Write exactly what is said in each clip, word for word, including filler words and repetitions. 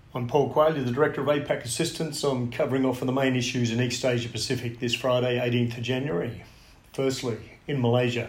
I'm Paul Quayle, the Director of APAC Assistance. I'm covering off on the main issues in East Asia Pacific this Friday, eighteenth of January. Firstly, in Malaysia,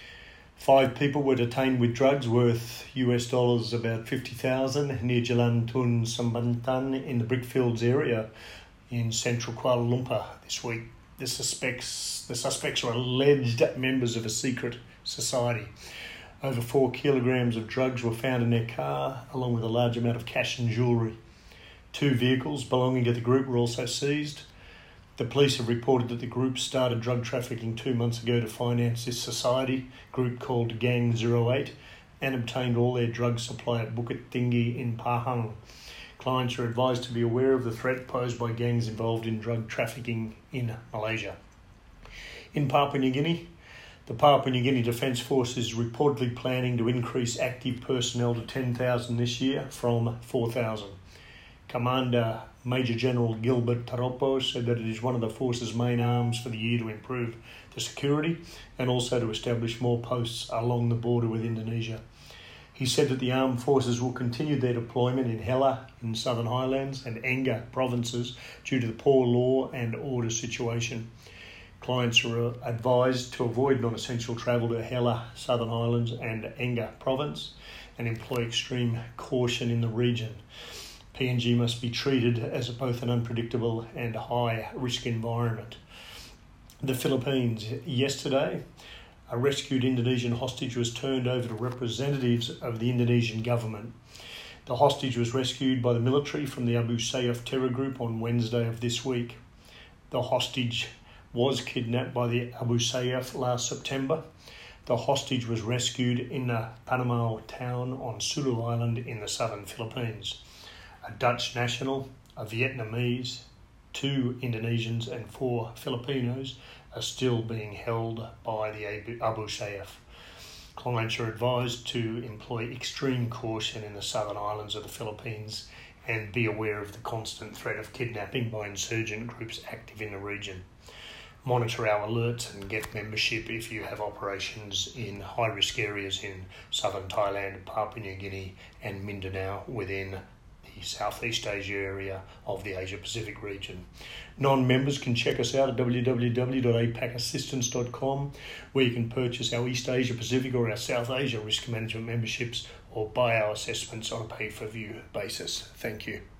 five people were detained with drugs worth U S dollars about fifty thousand near Jalan Tun Sambatan in the Brickfields area in central Kuala Lumpur this week. The suspects, the suspects are alleged members of a secret society. Over four kilograms of drugs were found in their car, along with a large amount of cash and jewellery. Two vehicles belonging to the group were also seized. The police have reported that the group started drug trafficking two months ago to finance this society group called Gang zero eight and obtained all their drug supply at Bukit Tinggi in Pahang. Clients are advised to be aware of the threat posed by gangs involved in drug trafficking in Malaysia. In Papua New Guinea, the Papua New Guinea Defence Force is reportedly planning to increase active personnel to ten thousand this year from four thousand. Commander Major General Gilbert Taropo said that it is one of the force's main aims for the year to improve the security and also to establish more posts along the border with Indonesia. He said that the armed forces will continue their deployment in Hela in Southern Highlands and Enga provinces due to the poor law and order situation. Clients are advised to avoid non-essential travel to Hela, Southern Highlands and Enga province and employ extreme caution in the region. P N G must be treated as both an unpredictable and high-risk environment. The Philippines. Yesterday, a rescued Indonesian hostage was turned over to representatives of the Indonesian government. The hostage was rescued by the military from the Abu Sayyaf terror group on Wednesday of this week. The hostage was kidnapped by the Abu Sayyaf last September. The hostage was rescued in the Panama town on Sulu Island in the southern Philippines. A Dutch national, a Vietnamese, two Indonesians and four Filipinos are still being held by the Abu Sayyaf. Clients are advised to employ extreme caution in the southern islands of the Philippines and be aware of the constant threat of kidnapping by insurgent groups active in the region. Monitor our alerts and get membership if you have operations in high-risk areas in southern Thailand, Papua New Guinea and Mindanao within the Southeast Asia area of the Asia-Pacific region. Non-members can check us out at w w w dot a pac assistance dot com, where you can purchase our East Asia-Pacific or our South Asia risk management memberships or buy our assessments on a pay-per-view basis. Thank you.